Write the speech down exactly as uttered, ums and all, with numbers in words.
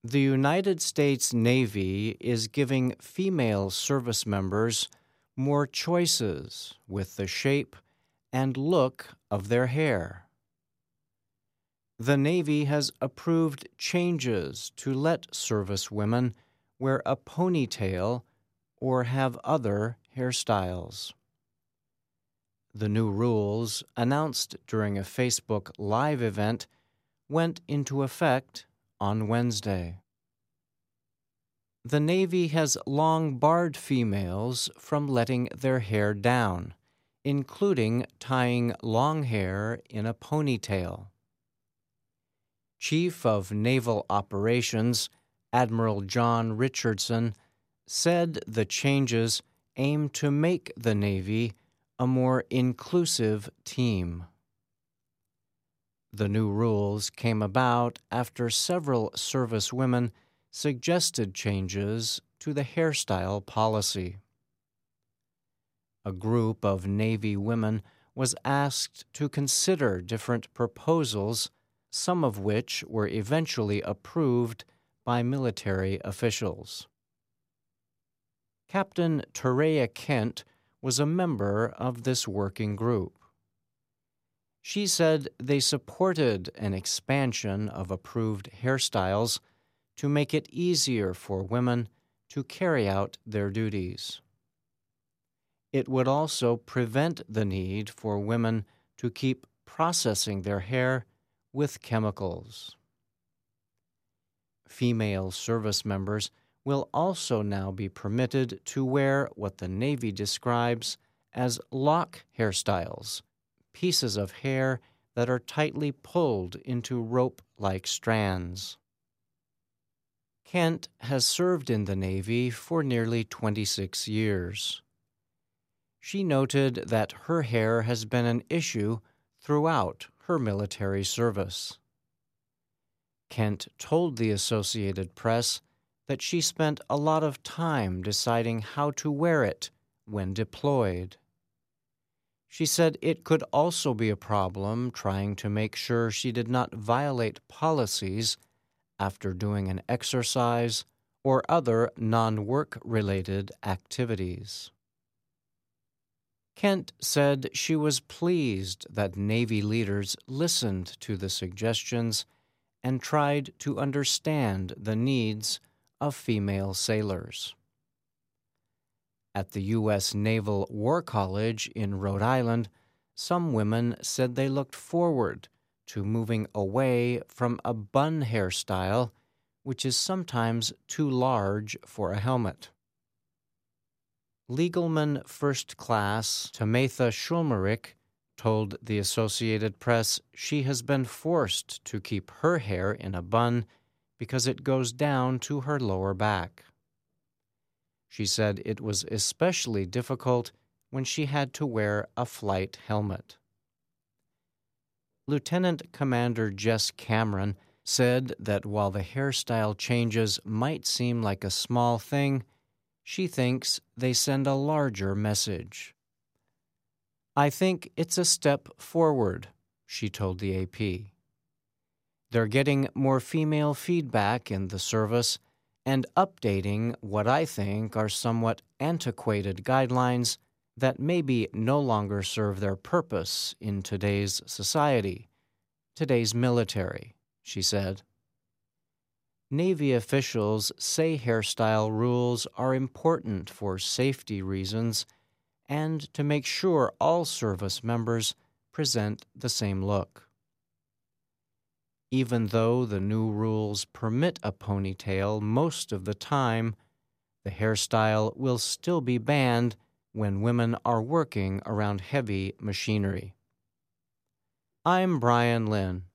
The United States Navy is giving female service members more choices with the shape and look of their hair. The Navy has approved changes to let service women wear a ponytail or have other hairstyles. The new rules, announced during a Facebook Live event, went into effect on Wednesday. The Navy has long barred females from letting their hair down, including tying long hair in a ponytail. Chief of Naval Operations, Admiral John Richardson, said the changes aim to make the Navy a more inclusive team. The new rules came about after several service women suggested changes to the hairstyle policy. A group of Navy women was asked to consider different proposals, some of which were eventually approved by military officials. Captain Terea Kent was a member of this working group. She said they supported an expansion of approved hairstyles to make it easier for women to carry out their duties. It would also prevent the need for women to keep processing their hair with chemicals. Female service members will also now be permitted to wear what the Navy describes as lock hairstyles, pieces of hair that are tightly pulled into rope-like strands. Kent has served in the Navy for nearly twenty-six years. She noted that her hair has been an issue throughout her military service. Kent told the Associated Press that she spent a lot of time deciding how to wear it when deployed. She said it could also be a problem trying to make sure she did not violate policies after doing an exercise or other non-work-related activities. Kent said she was pleased that Navy leaders listened to the suggestions and tried to understand the needs of female sailors. At the U S Naval War College in Rhode Island, some women said they looked forward to moving away from a bun hairstyle, which is sometimes too large for a helmet. Legalman First Class Tamatha Schulmerich told the Associated Press she has been forced to keep her hair in a bun because it goes down to her lower back. She said it was especially difficult when she had to wear a flight helmet. Lieutenant Commander Jess Cameron said that while the hairstyle changes might seem like a small thing, she thinks they send a larger message. "I think it's a step forward," she told the A P. "They're getting more female feedback in the service and updating what I think are somewhat antiquated guidelines that maybe no longer serve their purpose in today's society, today's military," she said. Navy officials say hairstyle rules are important for safety reasons and to make sure all service members present the same look. Even though the new rules permit a ponytail most of the time, the hairstyle will still be banned when women are working around heavy machinery. I'm Brian Lynn.